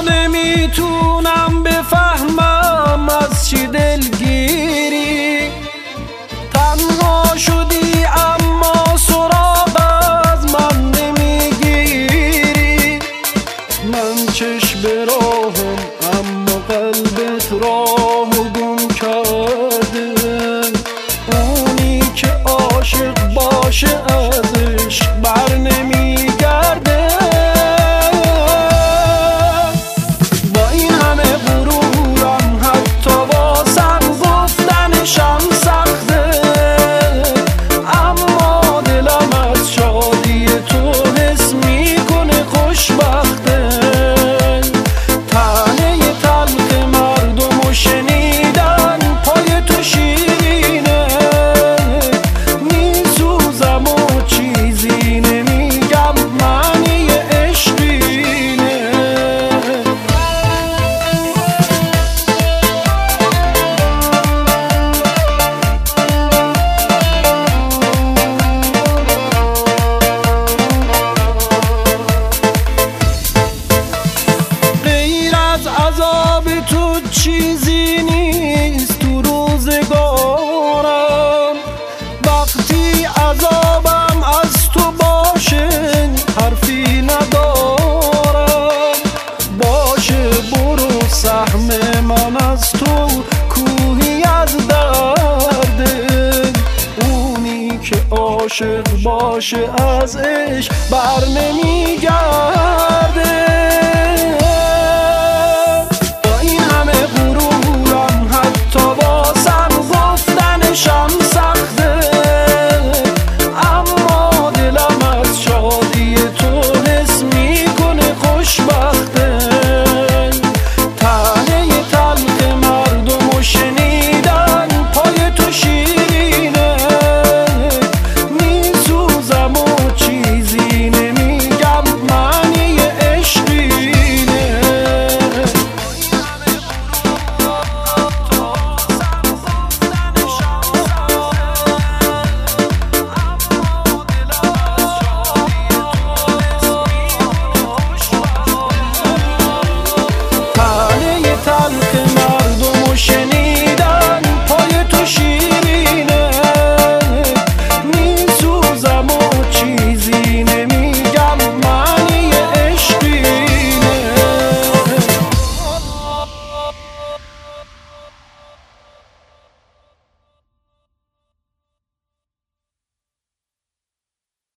نمیتونم بفهمم از چی دلگیری، تنها شدی اما سراغ از من نمیگیری. من چشم به راهم اما قلبت راهو گم کرده، اونی که عاشق باشه ازش بر نمیگرده. با این همه غرورم حتی واسم گفتنشم سخته، اما دلم از شادی تو حس میکنه خوشبخته. طعنه تلخ مردم و شنیدن پای تو شیرینه، میسوزم و چیزی نمیگم، معنی عشقینه. غیر از عذاب تو چیزی نیست تو روزگارم، وقتی عذابم از تو باشه حرفی ندارم. باشه برو سهم من از تو کوهی از درده، اونی که عاشق باشه از عشق بر نمیگرده.